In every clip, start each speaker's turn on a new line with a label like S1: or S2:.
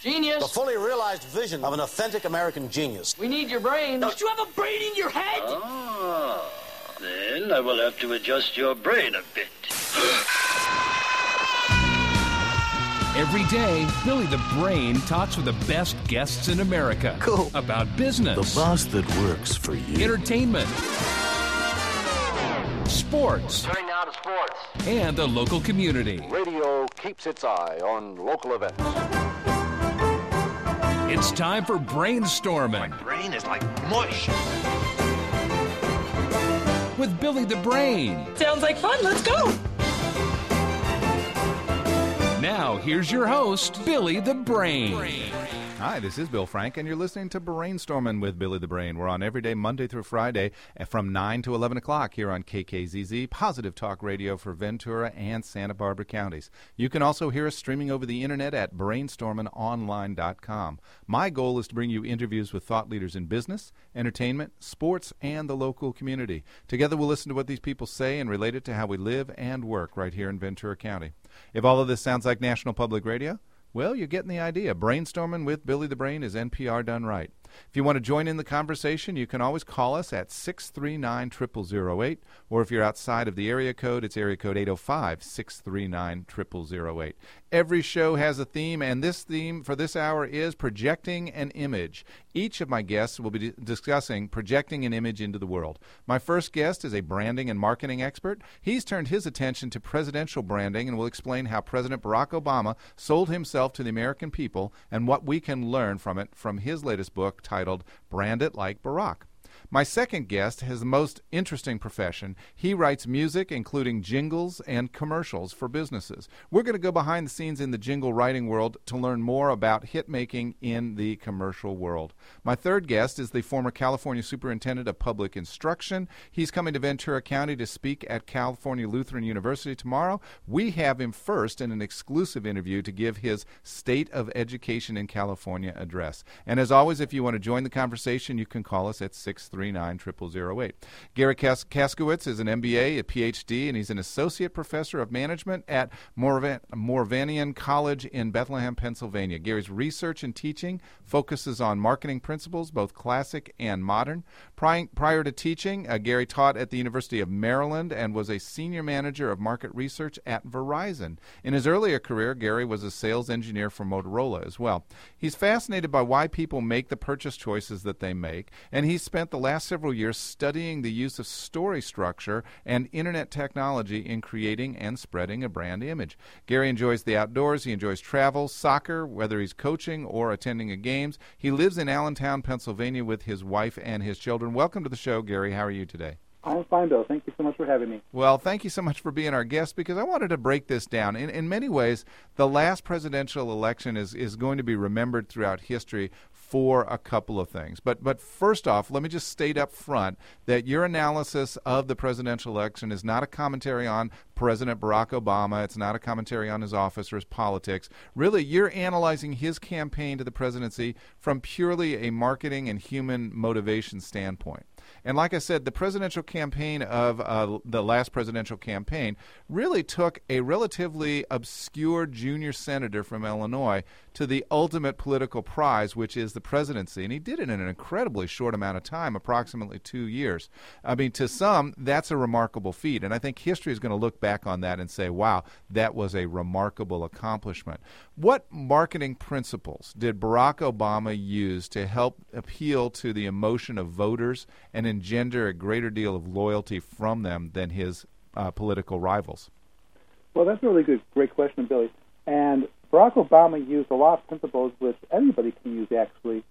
S1: Genius.
S2: The fully realized vision of an authentic American genius.
S1: We need your brain.
S3: Don't you have a brain in your head?
S4: Ah, then I will have to adjust your brain a bit.
S5: Every day, Billy the Brain talks with the best guests in America.
S6: Cool.
S5: About business.
S6: The boss that works for you.
S5: Entertainment. Sports.
S7: Turning now to sports.
S5: And the local community.
S7: Radio keeps its eye on local events.
S5: It's time for Brainstorming.
S8: My brain is like mush.
S5: With Billy the Brain.
S9: Sounds like fun. Let's go.
S5: Now, here's your host, Billy the Brain.
S10: Hi, this is Bill Frank, and you're listening to Brainstorming with Billy the Brain. We're on every day, Monday through Friday, from 9 to 11 o'clock here on KKZZ, Positive Talk Radio for Ventura and Santa Barbara counties. You can also hear us streaming over the internet at brainstormingonline.com. My goal is to bring you interviews with thought leaders in business, entertainment, sports, and the local community. Together, we'll listen to what these people say and relate it to how we live and work right here in Ventura County. If all of this sounds like National Public Radio, well, you're getting the idea. Brainstorming with Billy the Brain is NPR done right. If you want to join in the conversation, you can always call us at 639-0008, or if you're outside of the area code, it's area code 805-639-0008. Every show has a theme, and this theme for this hour is projecting an image. Each of my guests will be discussing projecting an image into the world. My first guest is a branding and marketing expert. He's turned his attention to presidential branding and will explain how President Barack Obama sold himself to the American people and what we can learn from it from his latest book titled Brand It Like Barack. My second guest has the most interesting profession. He writes music, including jingles and commercials for businesses. We're going to go behind the scenes in the jingle writing world to learn more about hit making in the commercial world. My third guest is the former California Superintendent of Public Instruction. He's coming to Ventura County to speak at California Lutheran University tomorrow. We have him first in an exclusive interview to give his State of Education in California address. And as always, if you want to join the conversation, you can call us at 639-0008. Gary Kaskowitz is an MBA, a PhD, and he's an associate professor of management at Moravian College in Bethlehem, Pennsylvania. Gary's research and teaching focuses on marketing principles, both classic and modern. Prior to teaching, Gary taught at the University of Maryland and was a senior manager of market research at Verizon. In his earlier career, Gary was a sales engineer for Motorola as well. He's fascinated by why people make the purchase choices that they make, and he's spent the last several years studying the use of story structure and internet technology in creating and spreading a brand image. Gary enjoys the outdoors. He enjoys travel, soccer, whether he's coaching or attending a games. He lives in Allentown, Pennsylvania with his wife and his children. Welcome to the show, Gary. How are you today?
S11: I'm fine, Bill. Thank you so much for having me.
S10: Well, thank you so much for being our guest, because I wanted to break this down. In many ways, the last presidential election is going to be remembered throughout history for a couple of things. But first off, let me just state up front that your analysis of the presidential election is not a commentary on President Barack Obama. It's not a commentary on his office or his politics. Really, you're analyzing his campaign to the presidency from purely a marketing and human motivation standpoint. And like I said, the presidential campaign of the last presidential campaign really took a relatively obscure junior senator from Illinois to the ultimate political prize, which is the presidency. And he did it in an incredibly short amount of time, approximately 2 years. I mean, to some, that's a remarkable feat. And I think history is going to look back on that and say, wow, that was a remarkable accomplishment. What marketing principles did Barack Obama use to help appeal to the emotion of voters and engender a greater deal of loyalty from them than his political rivals?
S11: Well, that's a really great question, Billy. And Barack Obama used a lot of principles which anybody can use, actually,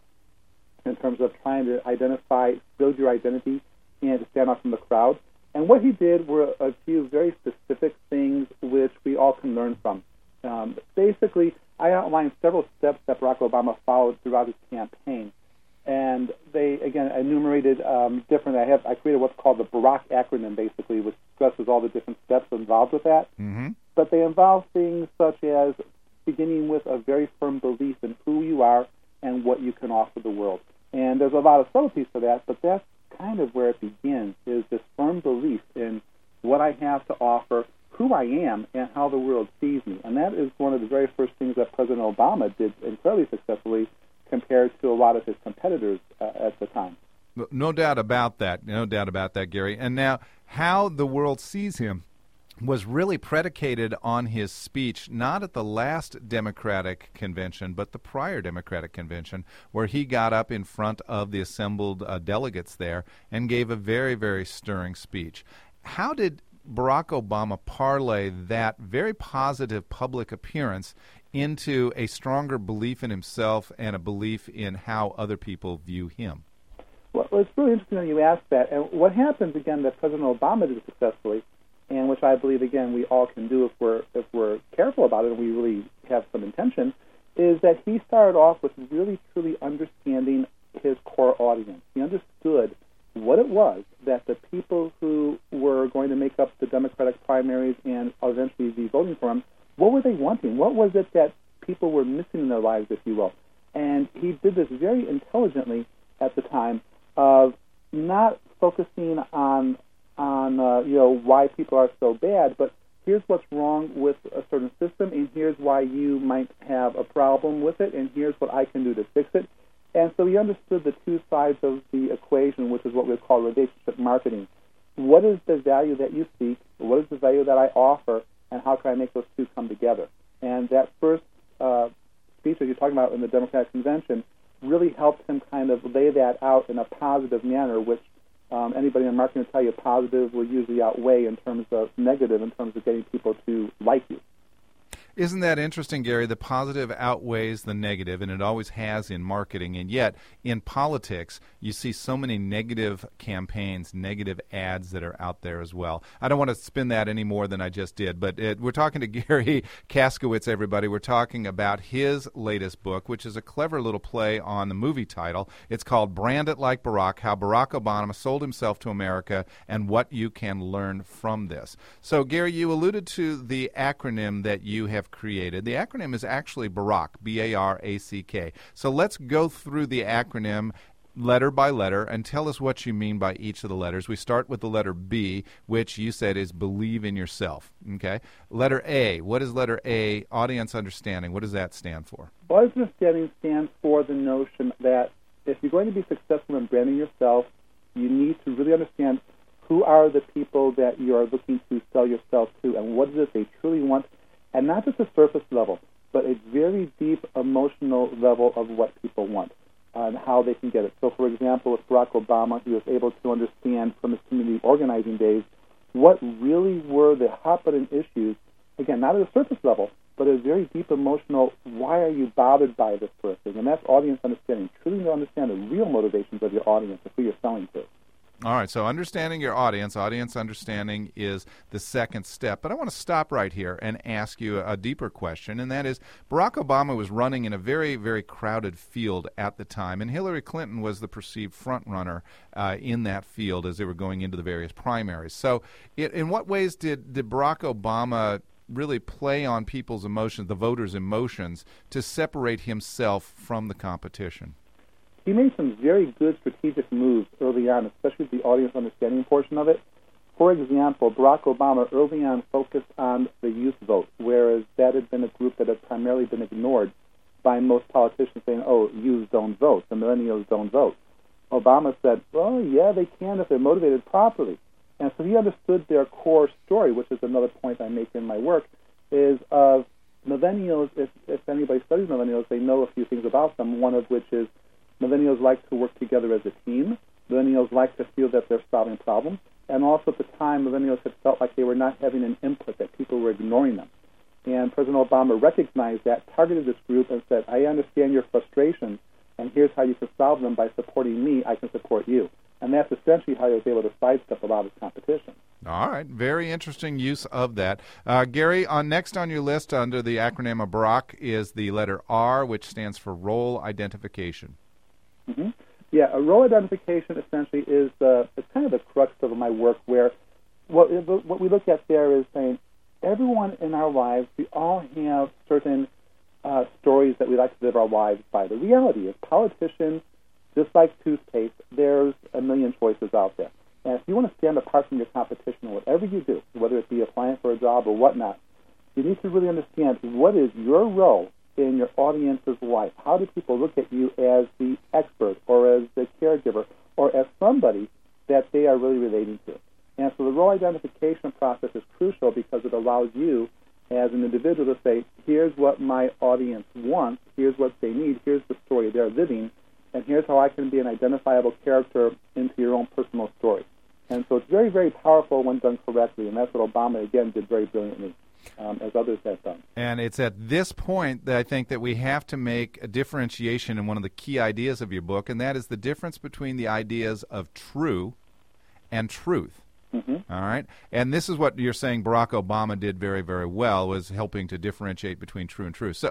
S11: in terms of trying to identify, build your identity, and to stand out from the crowd. And what he did were a few very specific things which we all can learn from. Basically, I outlined several steps that Barack Obama followed throughout his campaign. And they, again, enumerated different. I created what's called the Barack acronym, basically, which stresses all the different steps involved with that.
S10: Mm-hmm.
S11: But they involve things such as beginning with a very firm belief in who you are and what you can offer the world. And there's a lot of subtleties to that, but that's kind of where it begins, is this firm belief in what I have to offer, who I am and how the world sees me. And that is one of the very first things that President Obama did incredibly successfully compared to a lot of his competitors at the time.
S10: No doubt about that. No doubt about that, Gary. And now, how the world sees him was really predicated on his speech, not at the last Democratic convention, but the prior Democratic convention, where he got up in front of the assembled delegates there and gave a very, very stirring speech. How did Barack Obama parlay that very positive public appearance into a stronger belief in himself and a belief in how other people view him?
S11: Well, it's really interesting that you ask that. And what happens, again, that President Obama did successfully, and which I believe, again, we all can do if we're careful about it and we really have some intention, is that he started off with really, truly understanding his core audience. He understood what it was that the people who were going to make up the Democratic primaries and eventually be voting for him, what were they wanting? What was it that people were missing in their lives, if you will? And he did this very intelligently at the time of not focusing on why people are so bad, but here's what's wrong with a certain system, and here's why you might have a problem with it, and here's what I can do to fix it. And so he understood the two sides of the equation, which is what we call relationship marketing. What is the value that you seek? What is the value that I offer? And how can I make those two come together? And that first speech that you're talking about in the Democratic Convention really helped him kind of lay that out in a positive manner, which anybody in marketing will tell you positive will usually outweigh in terms of negative, in terms of getting people to like you.
S10: Isn't that interesting, Gary? The positive outweighs the negative, and it always has in marketing. And yet, in politics, you see so many negative campaigns, negative ads that are out there as well. I don't want to spin that any more than I just did, but we're talking to Gary Kaskowitz, everybody. We're talking about his latest book, which is a clever little play on the movie title. It's called Brand It Like Barack, How Barack Obama Sold Himself to America and What You Can Learn from This. So, Gary, you alluded to the acronym that you have created. The acronym is actually Barack, B-A-R-A-C-K. So let's go through the acronym letter by letter and tell us what you mean by each of the letters. We start with the letter B, which you said is believe in yourself. Okay. Letter A. What is letter A? Audience understanding. What does that stand for?
S11: Audience understanding stands for the notion that if you're going to be successful in branding yourself, you need to really understand who are the people that you are looking to sell yourself to and what is it they truly want. And not just a surface level, but a very deep emotional level of what people want and how they can get it. So, for example, with Barack Obama, he was able to understand from his community organizing days what really were the hot-button issues, again, not at a surface level, but a very deep emotional, why are you bothered by this person? And that's audience understanding, truly to understand the real motivations of your audience and who you're selling to.
S10: All right, so understanding your audience understanding is the second step. But I want to stop right here and ask you a deeper question, and that is Barack Obama was running in a very, very crowded field at the time, and Hillary Clinton was the perceived front runner in that field as they were going into the various primaries. So in what ways did Barack Obama really play on people's emotions, the voters' emotions, to separate himself from the competition?
S11: He made some very good strategic moves early on, especially the audience understanding portion of it. For example, Barack Obama early on focused on the youth vote, whereas that had been a group that had primarily been ignored by most politicians, saying, oh, youth don't vote, the millennials don't vote. Obama said, well, yeah, they can if they're motivated properly. And so he understood their core story, which is another point I make in my work, is of millennials. If anybody studies millennials, they know a few things about them, one of which is millennials like to work together as a team. Millennials like to feel that they're solving problems. And also at the time, millennials had felt like they were not having an input, that people were ignoring them. And President Obama recognized that, targeted this group, and said, I understand your frustrations, and here's how you can solve them. By supporting me, I can support you. And that's essentially how he was able to sidestep a lot of his competition.
S10: All right. Very interesting use of that. Gary, next on your list under the acronym of Barack is the letter R, which stands for role identification.
S11: Mm-hmm. Yeah, a role identification essentially is it's kind of the crux of my work, where what we look at there is saying everyone in our lives, we all have certain stories that we like to live our lives by. The reality is politicians, just like toothpaste, there's a million choices out there. And if you want to stand apart from your competition in whatever you do, whether it be applying for a job or whatnot, you need to really understand what is your role in your audience's life. How do people look at you as the expert or as the caregiver or as somebody that they are really relating to? And so the role identification process is crucial because it allows you as an individual to say, here's what my audience wants, here's what they need, here's the story they're living, and here's how I can be an identifiable character into your own personal story. And so it's very, very powerful when done correctly, and that's what Obama, again, did very brilliantly, as others have done.
S10: And it's at this point that I think that we have to make a differentiation in one of the key ideas of your book, and that is the difference between the ideas of true and truth. Mm-hmm. All right? And this is what you're saying Barack Obama did very, very well, was helping to differentiate between true and truth.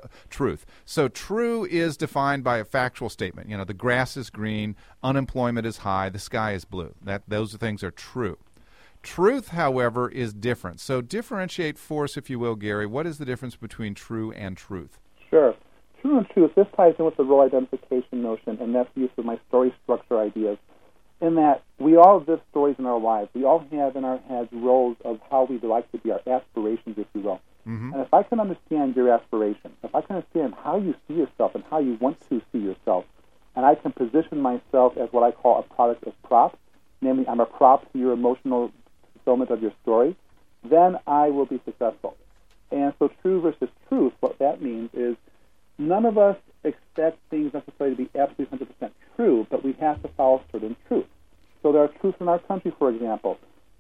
S10: So true is defined by a factual statement. You know, the grass is green, unemployment is high, the sky is blue. Those things are true. Truth, however, is different. So differentiate for us, if you will, Gary. What is the difference between true and truth?
S11: Sure. True and truth, this ties in with the role identification notion, and that's the use of my story structure ideas, in that we all live stories in our lives. We all have in our heads roles of how we'd like to be, our aspirations, if you will. Mm-hmm. And if I can understand your aspiration, if I can understand how you see yourself and how you want to see yourself, and I can position myself as what I call a product of prop, namely I'm a prop to your emotional fulfillment of your story, then I will be successful. And so true versus truth, what that means is none of us expect things necessarily to be absolutely 100% true, but we have to follow certain truths. So there are truths in our country, for example.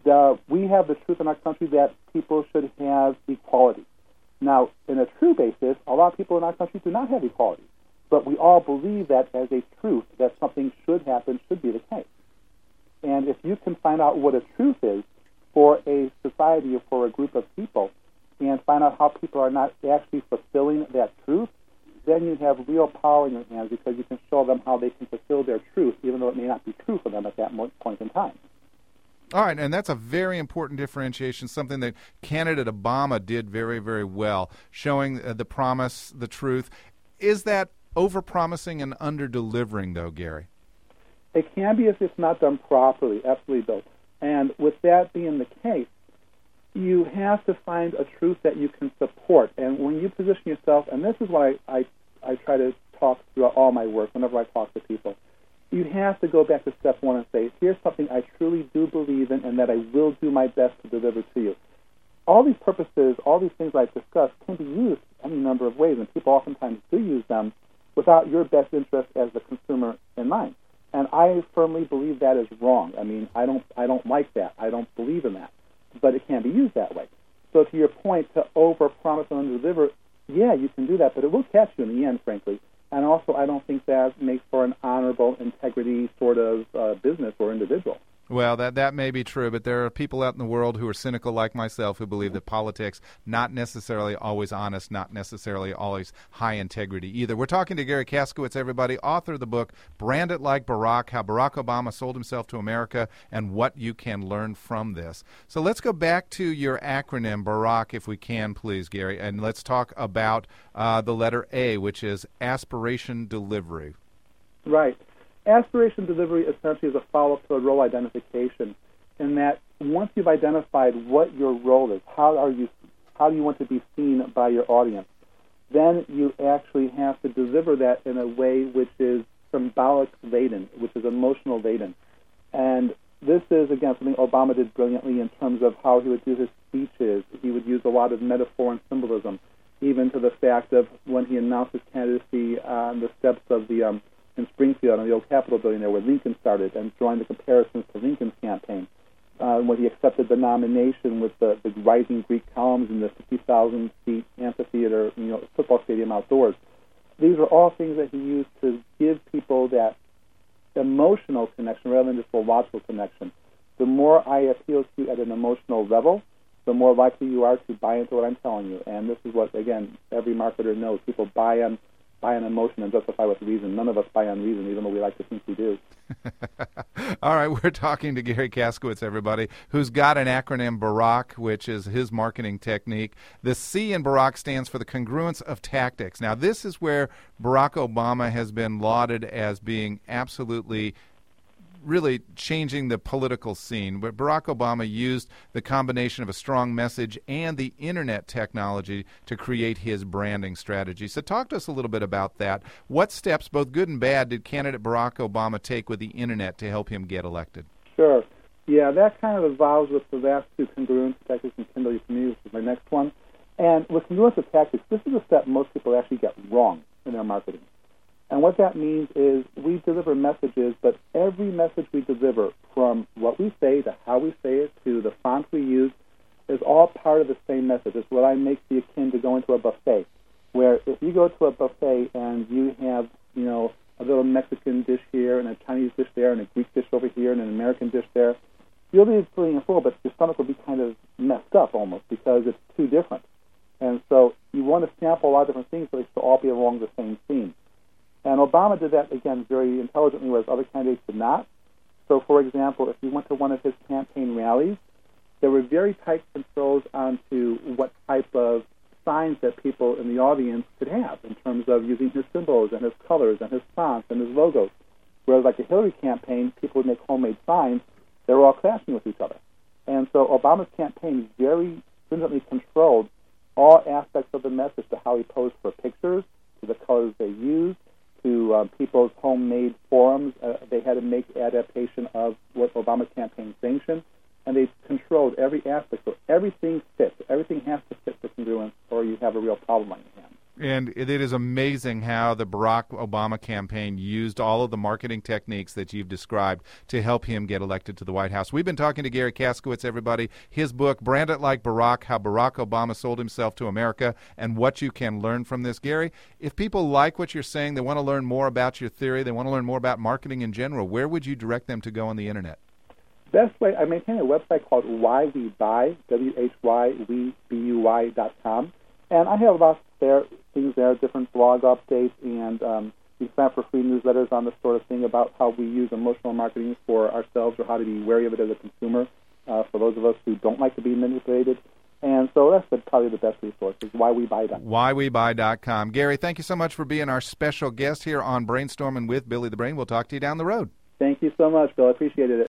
S11: We have the truth in our country that people should have equality. Now, in a true basis, a lot of people in our country do not have equality, but we all believe that as a truth, that something should happen, should be the case. And if you can find out what a truth is for a society or for a group of people, and find out how people are not actually fulfilling that truth, then you have real power in your hands because you can show them how they can fulfill their truth, even though it may not be true for them at that point in time.
S10: All right, and that's a very important differentiation, something that candidate Obama did very, very well, showing the promise, the truth. Is that over-promising and under-delivering, though, Gary?
S11: It can be if it's not done properly, absolutely, Bill. And with that being the case, you have to find a truth that you can support. And when you position yourself, and this is why I try to talk throughout all my work whenever I talk to people, you have to go back to step one and say, here's something I truly do believe in and that I will do my best to deliver to you. All these purposes, all these things I've discussed can be used any number of ways, and people oftentimes do use them without your best interest as the consumer in mind. And I firmly believe that is wrong. I mean, I don't like that. I don't believe in that. But it can be used that way. So to your point, to over-promise and under-deliver, yeah, you can do that, but it will catch you in the end, frankly. And also, I don't think that makes for an honorable, integrity sort of business or individual.
S10: Well, that may be true, but there are people out in the world who are cynical like myself who believe that politics, not necessarily always honest, not necessarily always high integrity either. We're talking to Gary Kaskowitz, everybody, author of the book, Brand It Like Barack, How Barack Obama Sold Himself to America and What You Can Learn from This. So let's go back to your acronym, Barack, if we can, please, Gary, and let's talk about the letter A, which is aspiration delivery.
S11: Right. Aspiration delivery essentially is a follow-up to a role identification, in that once you've identified what your role is, how do you want to be seen by your audience, then you actually have to deliver that in a way which is symbolic laden, which is emotional laden. And this is, again, something Obama did brilliantly in terms of how he would do his speeches. He would use a lot of metaphor and symbolism, even to the fact of when he announced his candidacy on the steps of the in Springfield on the old Capitol building there where Lincoln started, and drawing the comparisons to Lincoln's campaign. When he accepted the nomination with the rising Greek columns in the 50,000-seat amphitheater, football stadium outdoors. These are all things that he used to give people that emotional connection rather than just a logical connection. The more I appeal to you at an emotional level, the more likely you are to buy into what I'm telling you. And this is what, again, every marketer knows. People buy on emotion and justify with reason. None of us buy on reason, even though we like to think we do.
S10: All right, we're talking to Gary Kaskowitz, everybody, who's got an acronym, Barack, which is his marketing technique. The C in Barack stands for the congruence of tactics. Now, this is where Barack Obama has been lauded as being absolutely really changing the political scene. But Barack Obama used the combination of a strong message and the internet technology to create his branding strategy. So talk to us a little bit about that. What steps, both good and bad, did candidate Barack Obama take with the internet to help him get elected?
S11: Sure. Yeah, that kind of evolves with the last two congruence tactics and Kindle you can use, which is my next one. And with congruence of tactics, this is a step most people actually get wrong in their marketing. And what that means is we deliver messages, but every message we deliver, from what we say to how we say it to the font we use, is all part of the same message. It's what I make the akin to going to a buffet, where if you go to a buffet and you have, a little Mexican dish here and a Chinese dish there and a Greek dish over here and an American dish there, you'll be feeling full, but your stomach will be kind of messed up almost because it's too different. And so you want to sample a lot of different things so they should all be along the same theme. And Obama did that, again, very intelligently, whereas other candidates did not. So, for example, if you went to one of his campaign rallies, there were very tight controls onto what type of signs that people in the audience could have in terms of using his symbols and his colors and his fonts and his logos. Whereas like a Hillary campaign, people would make homemade signs. They were all clashing with each other. And so Obama's campaign very stringently controlled all aspects of the message, to how he posed for pictures, to the colors they used, to people's homemade forums. They had to make adaptation of what Obama's campaign sanctioned, and they controlled every aspect. So everything fits. Everything has to fit for congruence, or you have a real problem on your hands.
S10: And it is amazing how the Barack Obama campaign used all of the marketing techniques that you've described to help him get elected to the White House. We've been talking to Gary Kaskowitz, everybody. His book, Brand It Like Barack, How Barack Obama Sold Himself to America, and what you can learn from this. Gary, if people like what you're saying, they want to learn more about your theory, they want to learn more about marketing in general, where would you direct them to go on the Internet?
S11: Best way, I maintain a website called Why We Buy, WHYWeBuy.com. And I have lots there, things there, different blog updates, and you can sign up for free newsletters on this sort of thing about how we use emotional marketing for ourselves, or how to be wary of it as a consumer, for those of us who don't like to be manipulated. And so that's probably the best resource, is whywebuy.com.
S10: Whywebuy.com. Gary, thank you so much for being our special guest here on Brainstorming with Billy the Brain. We'll talk to you down the road.
S11: Thank you so much, Bill. I appreciate it.